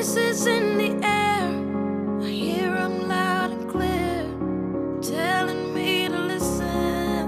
voices in the air, I hear them loud and clear, telling me to listen.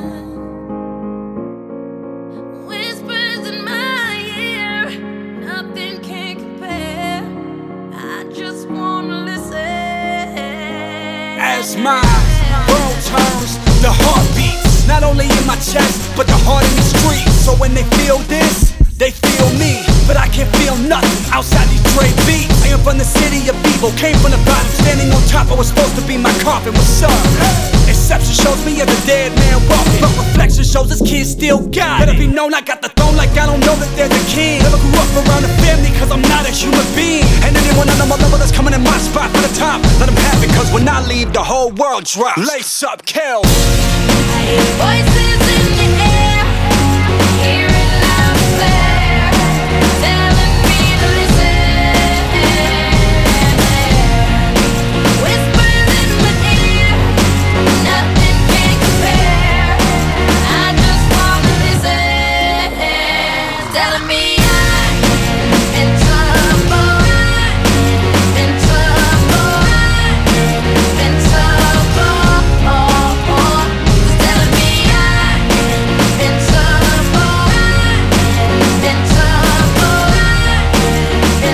Whispers in my ear, nothing can compare. I just wanna listen. As my world turns, the heart beats, not only in my chest, but the heart in the streets. So when they feel this, they feel me, but I can't feel nothing outside these Dre beats. I am from the city of evil, came from the bottom, standing on top. I was supposed to be my coffin. What's up? Exception shows me as a dead man walking, but reflection shows this kid still got it. Let it be known I got the throne like I don't know that there's a king. Never grew up around a family cause I'm not a human being. And anyone on my level that's coming in my spot for the top, let them have it, cause when I leave the whole world drops. Lace up, kill. I hear voices in the air, hear it loud and clear, telling me to listen. Whispers in my ear, nothing can compare. I just wanna listen, telling me I'm in trouble, in trouble, in trouble. Telling me I'm in trouble, in trouble, in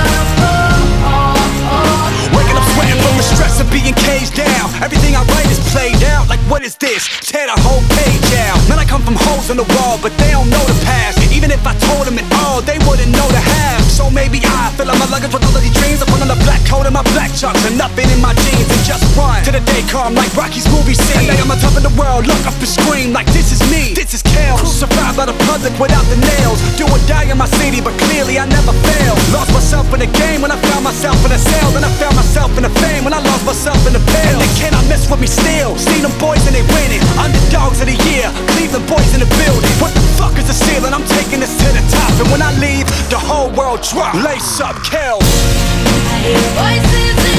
trouble. Waking up sweating from the stress of being caged down. Everything I write is played out. Like what is this? Tear the whole page out. Man, I come from holes in the wall, but they don't know the past. Even if I told them it all, they wouldn't know the half. So maybe I fill up my luggage with all of these dreams. I put on a black coat and my black chucks and nothing in my jeans and just run to the day come like Rocky's movie scene. And I'm on top of the world, look up and scream like this is me, this is Kel. Survived by the public without the nails. Do or die in my city, but clearly I never failed. Lost myself in the game when I found myself in a cell. Then I found myself in the fame when I lost myself in the pill. And they cannot mess with me still. See them boys and they winning. Underdogs of the year, Cleveland boys in the building. What the fuck is the ceiling? I'm taking this to the top. And when I leave, the whole world drop. Lace up, Kel. I hear voices